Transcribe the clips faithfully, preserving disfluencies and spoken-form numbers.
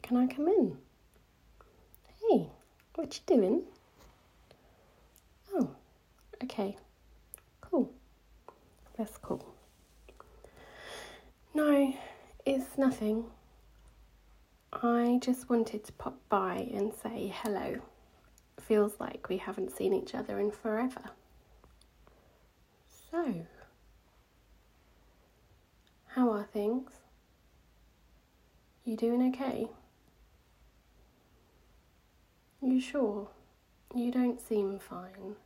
Can I come in? Hey, what you doing? Oh, okay. Cool. That's cool. No, it's nothing. I just wanted to pop by and say hello. Feels like we haven't seen each other in forever. So, how are things? You doing okay? You sure? You don't seem fine.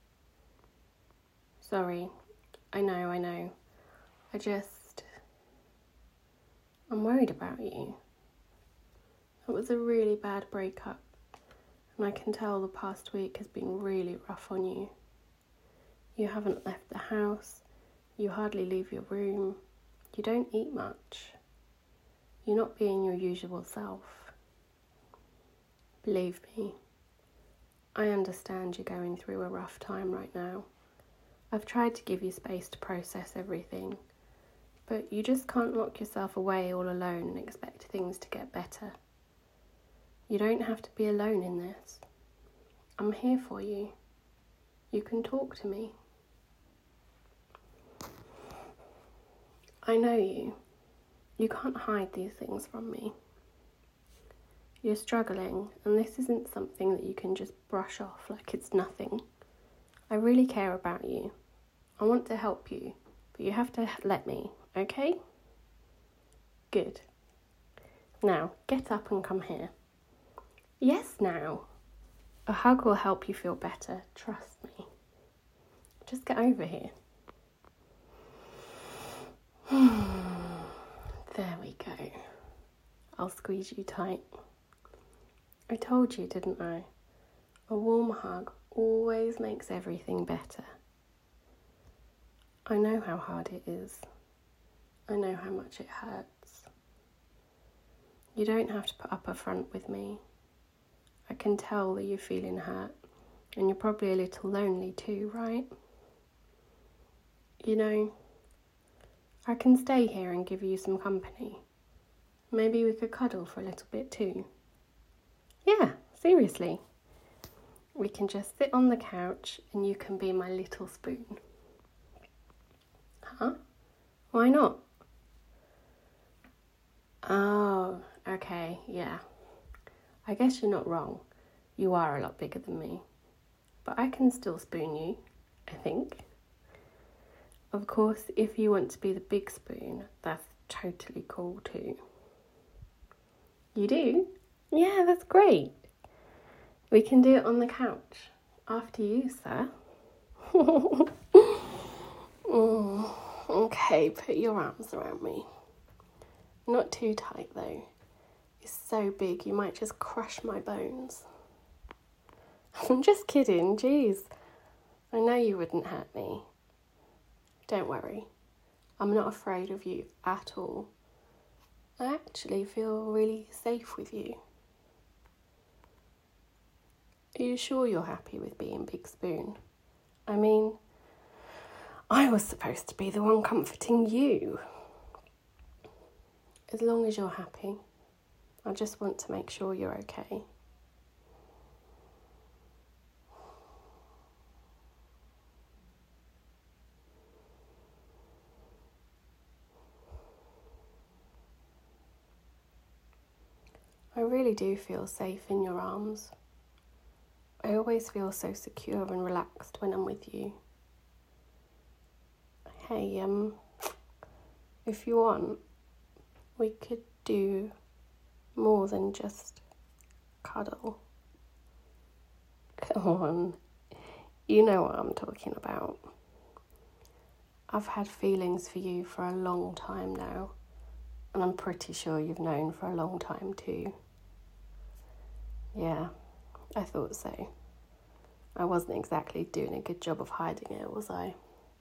Sorry. I know, I know. I just... I'm worried about you. It was a really bad breakup, and I can tell the past week has been really rough on you. You haven't left the house, you hardly leave your room, you don't eat much. You're not being your usual self. Believe me, I understand you're going through a rough time right now. I've tried to give you space to process everything, but you just can't lock yourself away all alone and expect things to get better. You don't have to be alone in this. I'm here for you. You can talk to me. I know you. You can't hide these things from me. You're struggling, and this isn't something that you can just brush off like it's nothing. I really care about you. I want to help you, but you have to let me, okay? Good. Now, get up and come here. Yes, now. A hug will help you feel better, trust me. Just get over here. There we go. I'll squeeze you tight. I told you, didn't I? A warm hug always makes everything better. I know how hard it is. I know how much it hurts. You don't have to put up a front with me. I can tell that you're feeling hurt, and you're probably a little lonely too, right? You know, I can stay here and give you some company. Maybe we could cuddle for a little bit too. Yeah, seriously. We can just sit on the couch and you can be my little spoon. Huh? Why not? Oh, okay, yeah. I guess you're not wrong. You are a lot bigger than me. But I can still spoon you, I think. Of course, if you want to be the big spoon, that's totally cool too. You do? Yeah, that's great. We can do it on the couch. After you, sir. Oh, okay, put your arms around me. Not too tight though. It's so big you might just crush my bones. I'm just kidding, jeez. I know you wouldn't hurt me. Don't worry. I'm not afraid of you at all. I actually feel really safe with you. Are you sure you're happy with being Big Spoon? I mean, I was supposed to be the one comforting you. As long as you're happy. I just want to make sure you're okay. I really do feel safe in your arms. I always feel so secure and relaxed when I'm with you. Hey, um, if you want, we could do more than just cuddle. Come on, you know what I'm talking about. I've had feelings for you for a long time now, and I'm pretty sure you've known for a long time too. Yeah, I thought so. I wasn't exactly doing a good job of hiding it, was I?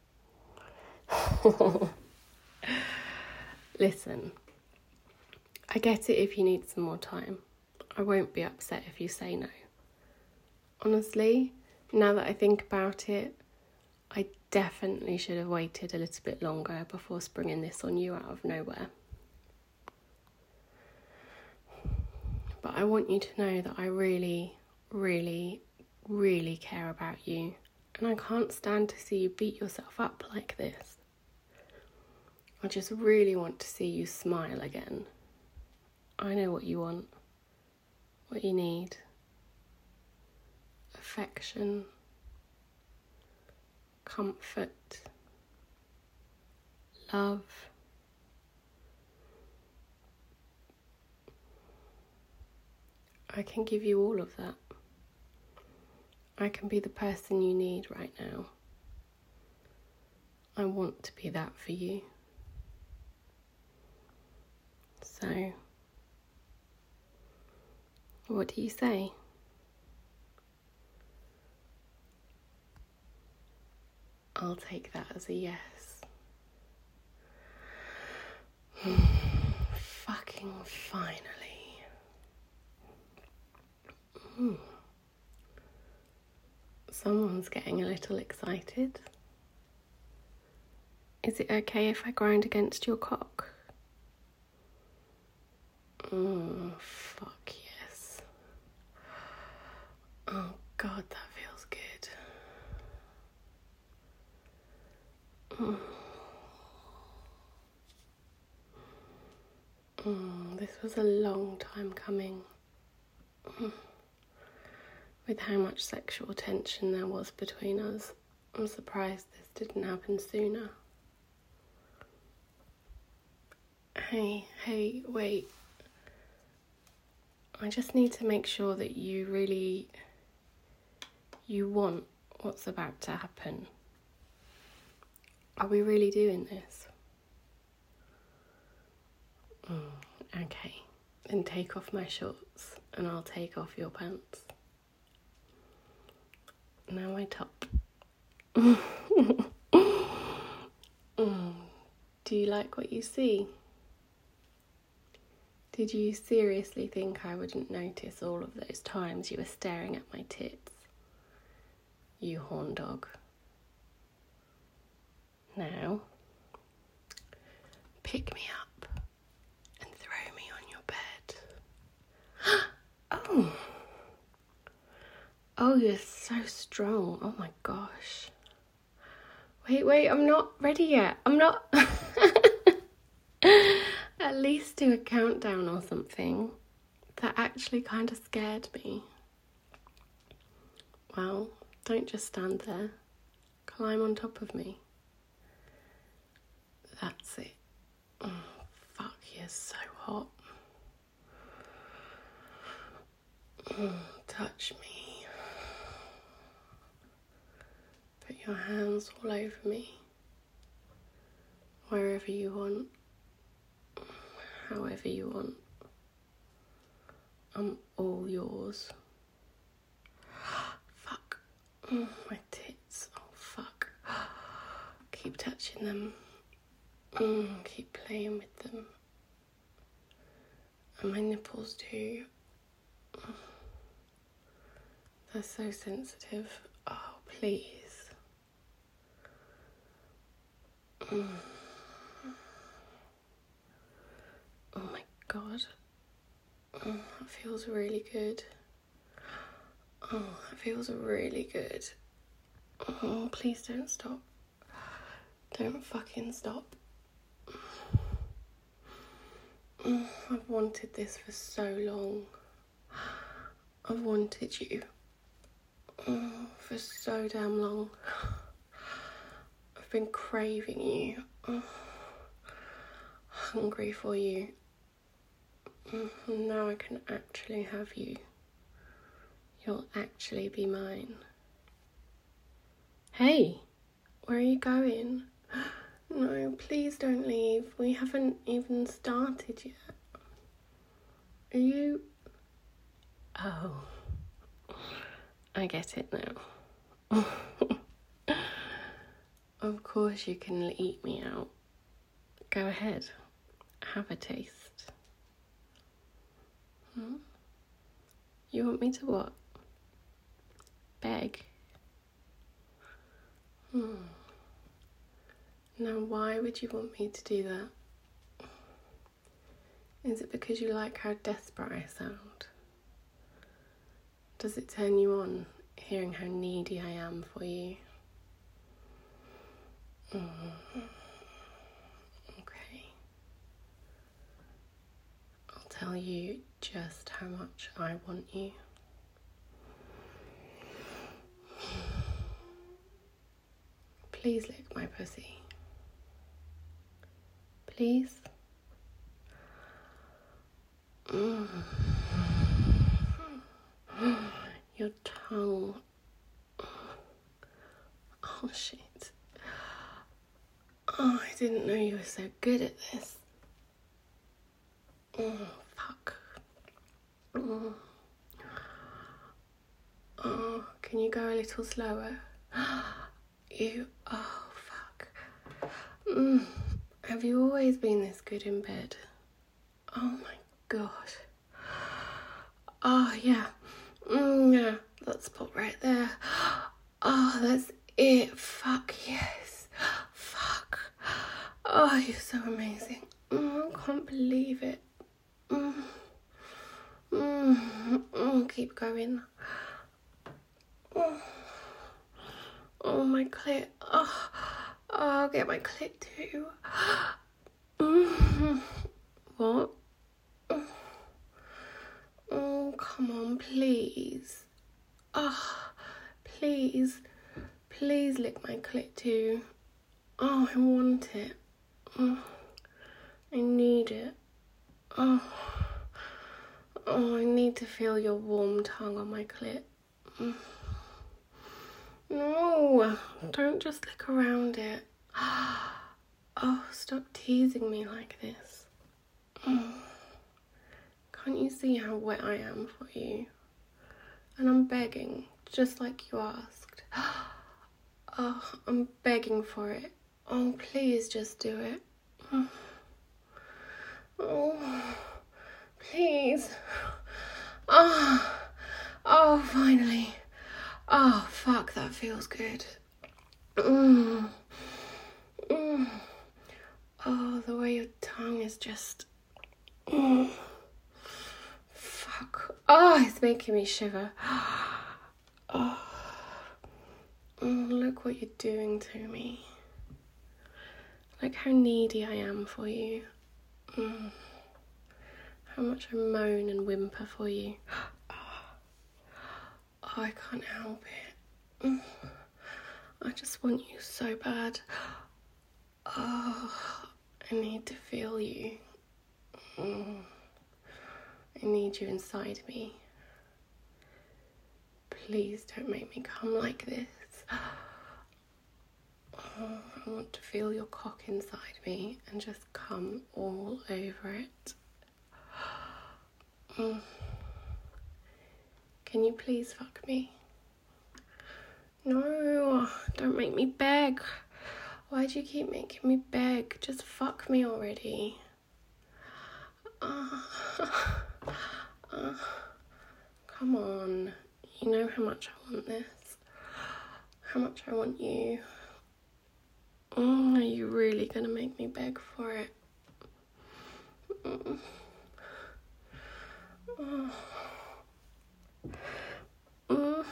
Listen, I get it if you need some more time. I won't be upset if you say no. Honestly, now that I think about it, I definitely should have waited a little bit longer before springing this on you out of nowhere. But I want you to know that I really, really, really care about you. And I can't stand to see you beat yourself up like this. I just really want to see you smile again. I know what you want, what you need. Affection, comfort, love. I can give you all of that. I can be the person you need right now. I want to be that for you. So, what do you say? I'll take that as a yes. Fucking finally. Mm. Someone's getting a little excited. Is it okay if I grind against your cock? Oh, fuck yes. Oh God, that feels good. Mm. Mm, this was a long time coming. Mm. With how much sexual tension there was between us, I'm surprised this didn't happen sooner. Hey, hey, wait. I just need to make sure that you really, you want what's about to happen. Are we really doing this? Mm, okay, then take off my shorts and I'll take off your pants. Now my top. mm. Do you like what you see? Did you seriously think I wouldn't notice all of those times you were staring at my tits? You horn dog. Now, pick me up and throw me on your bed. Oh. Oh, you're so strong. Oh my gosh. Wait, wait, I'm not ready yet. I'm not... At least do a countdown or something. That actually kind of scared me. Well, don't just stand there. Climb on top of me. That's it. Oh, fuck, you're so hot. Oh, touch me. Put your hands all over me. Wherever you want. However you want. I'm all yours. Fuck. Oh, my tits. Oh, fuck. Keep touching them. Mm, keep playing with them. And my nipples too. They're so sensitive. Oh, please. Mm. Oh my God. Oh, that feels really good. Oh, that feels really good. Oh, please don't stop. Don't fucking stop. Oh, I've wanted this for so long. I've wanted you. Oh, for so damn long. I've been craving you. Oh, hungry for you. Now I can actually have you. You'll actually be mine. Hey, where are you going? No, please don't leave. We haven't even started yet. Are you... Oh, I get it now. Of course you can eat me out. Go ahead. Have a taste. Hmm? You want me to what? Beg? Hmm. Now why would you want me to do that? Is it because you like how desperate I sound? Does it turn you on hearing how needy I am for you? Mm. Okay. I'll tell you just how much I want you. Please lick my pussy. Please. Mm. Your tongue. Oh shit. Oh, I didn't know you were so good at this. Oh, fuck. Oh. Oh, can you go a little slower? You, oh, fuck. Mm. Have you always been this good in bed? Oh my god. Oh, yeah. Mm, yeah, that spot right there. Oh, that's it. Fuck yes. Fuck. Oh, you're so amazing. Mm, I can't believe it. Mm. Mm. Mm. Keep going. Oh, oh my clit. Oh, oh, I'll get my clit too. Mm. What? Oh, come on, please. Oh, please. Please lick my clit too. Oh, I want it. Oh, I need it. Oh, oh, I need to feel your warm tongue on my clit. Mm. No, don't just lick around it. Oh, stop teasing me like this. Mm. Can't you see how wet I am for you? And I'm begging, just like you asked. Oh, I'm begging for it. Oh, please just do it. Oh, please. Oh, oh, finally. Oh, fuck, that feels good. Mm. Mm. Oh, the way your tongue is just... Mm. Fuck. Oh, it's making me shiver. Oh. Oh, look what you're doing to me. Like how needy I am for you. Mm. How much I moan and whimper for you. Oh, I can't help it. Mm. I just want you so bad. Oh, I need to feel you. Mm. I need you inside me. Please don't make me come like this. Oh, I want to feel your cock inside me and just come all over it. Mm. Can you please fuck me? No, don't make me beg. Why do you keep making me beg? Just fuck me already. Uh, uh, come on. You know how much I want this. How much I want you. Mm, are you really gonna make me beg for it? Mm. Oh. Mm.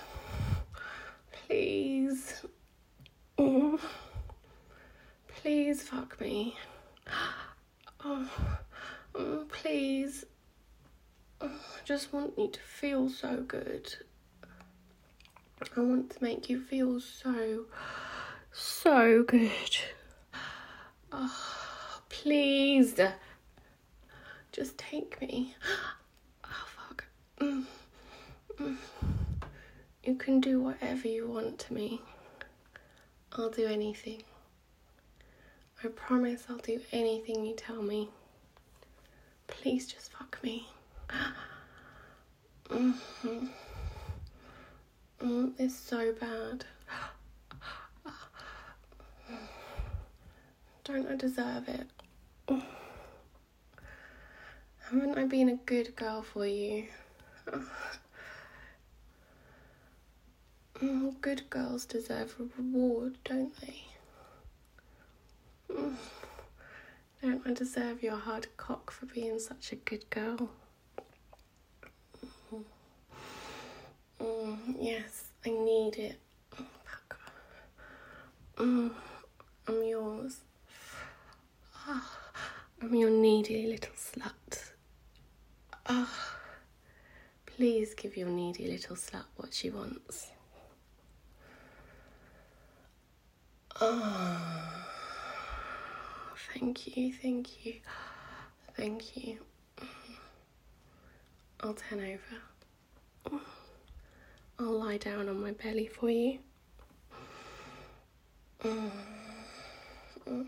Please. Mm. Please fuck me. Oh. Mm, please. Oh, I just want you to feel so good. I want to make you feel so, so good. Oh, please. Just take me. Oh, fuck. Mm. Mm. You can do whatever you want to me. I'll do anything. I promise I'll do anything you tell me. Please just fuck me. Mm-hmm. I want this so bad. Don't I deserve it? Haven't I been a good girl for you? Oh, good girls deserve a reward, don't they? Don't I deserve your hard cock for being such a good girl? Mm, yes, I need it. Oh, fuck. Mm, I'm yours. Oh, I'm your needy little slut. Oh, please give your needy little slut what she wants. Oh, thank you, thank you, thank you. I'll turn over. I'll lie down on my belly for you. Mm. Mm.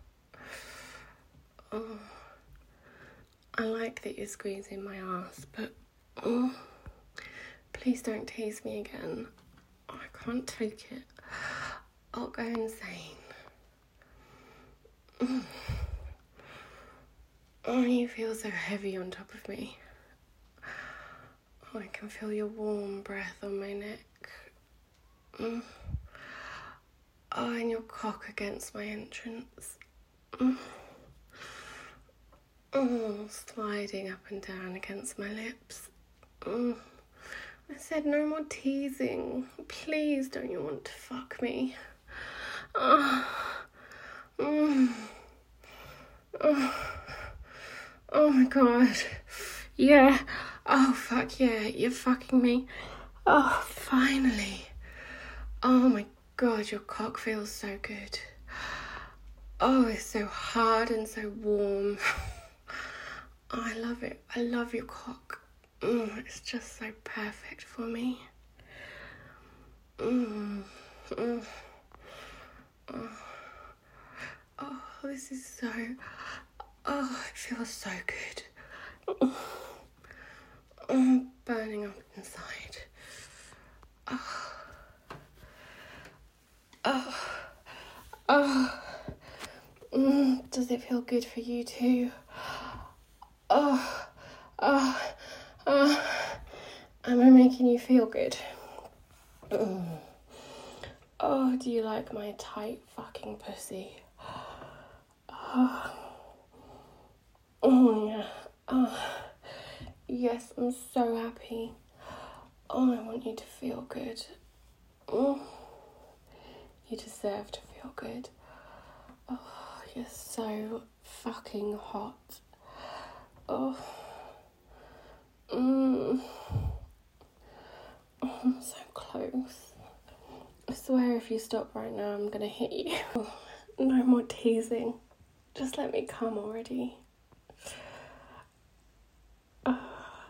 Oh. I like that you're squeezing my ass, but oh, please don't tease me again. I can't take it. I'll go insane. Mm. Oh, you feel so heavy on top of me. Oh, I can feel your warm breath on my neck. Mm. Oh, and your cock against my entrance. Mm. Oh, sliding up and down against my lips. Mm. I said no more teasing. Please, don't you want to fuck me? Oh, mm. oh. oh my god. Yeah. Oh, fuck yeah, you're fucking me. Oh, finally. Oh my god, your cock feels so good. Oh, it's so hard and so warm. Oh, I love it. I love your cock. Mm, it's just so perfect for me. Mm, mm, oh. oh, this is so... Oh, it feels so good. I'm burning up inside. Oh. Oh. Oh. Mm, does it feel good for you too? Oh. Oh. Oh. Am I making you feel good? Mm. Oh, do you like my tight fucking pussy? Oh, oh yeah. Oh. Yes, I'm so happy. Oh, I want you to feel good. Oh. You deserve to feel good. Oh, you're so fucking hot. Oh. Mm. Oh, I'm so close. I swear if you stop right now, I'm gonna hit you. Oh, no more teasing. Just let me come already. Oh.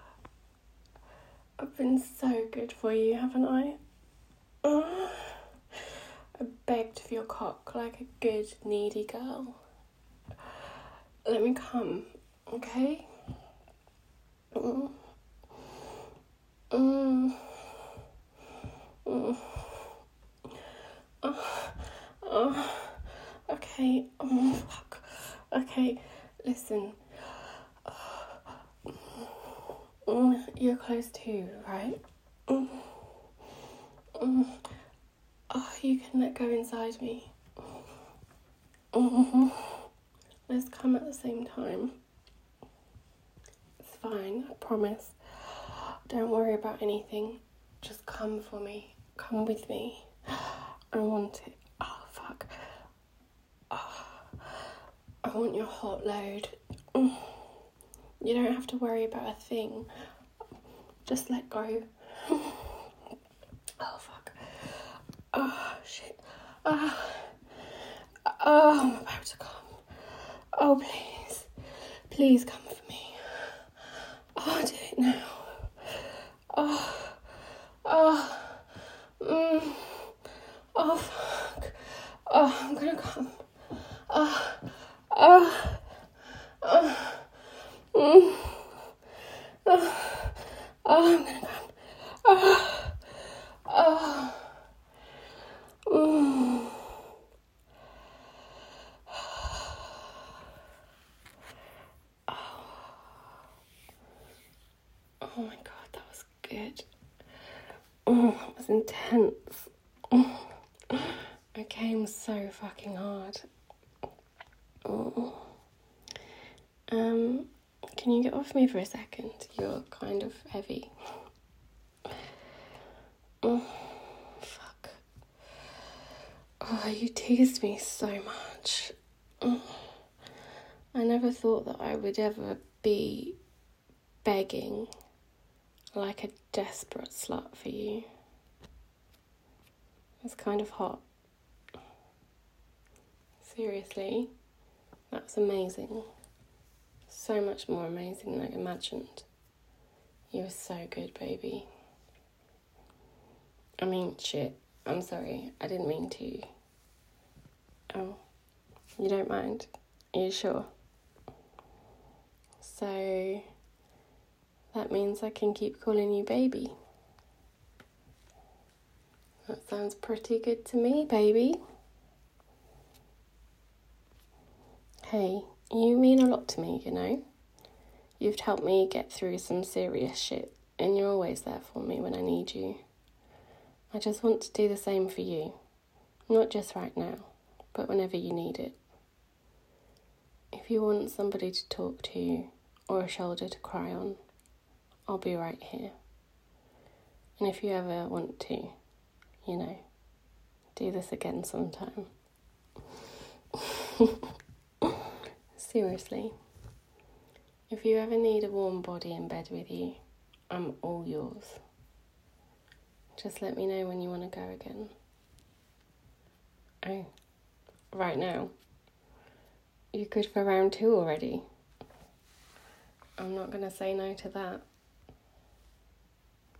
I've been so good for you, haven't I? Oh. I begged for your cock like a good, needy girl. Let me come, okay? Mm. Mm. Mm. Oh. Oh. Okay. Oh, fuck. Okay, listen. Mm. You're close too, right? Mm. Mm. Oh, you can let go inside me. Mm-hmm. Let's come at the same time. It's fine, I promise. Don't worry about anything. Just come for me. Come with me. I want it. Oh, fuck. Oh, I want your hot load. You don't have to worry about a thing. Just let go. Oh, fuck. Oh, shit. Oh, oh, I'm about to come. Oh, please. Please come for me. Oh, do it now. Oh, oh, mm, oh, fuck. Oh, I'm gonna come. Oh, oh, oh, mm, oh, oh, I'm gonna come. Oh, oh, mm. Oh my god, that was good. Oh, that was intense. Oh, I came so fucking hard. Oh. Um, can you get off me for a second? You're kind of heavy. Oh, fuck. Oh, you teased me so much. Oh, I never thought that I would ever be begging like a desperate slut for you. It's kind of hot. Seriously, that's amazing. So much more amazing than I imagined. You were so good, baby. I mean, shit. I'm sorry. I didn't mean to. Oh, you don't mind? Are you sure? So, that means I can keep calling you baby. That sounds pretty good to me, baby. Hey, you mean a lot to me, you know? You've helped me get through some serious shit, and you're always there for me when I need you. I just want to do the same for you. Not just right now, but whenever you need it. If you want somebody to talk to, or a shoulder to cry on, I'll be right here. And if you ever want to, you know, do this again sometime. Seriously. If you ever need a warm body in bed with you, I'm all yours. Just let me know when you want to go again. Oh, right now? You're good for round two already? I'm not going to say no to that.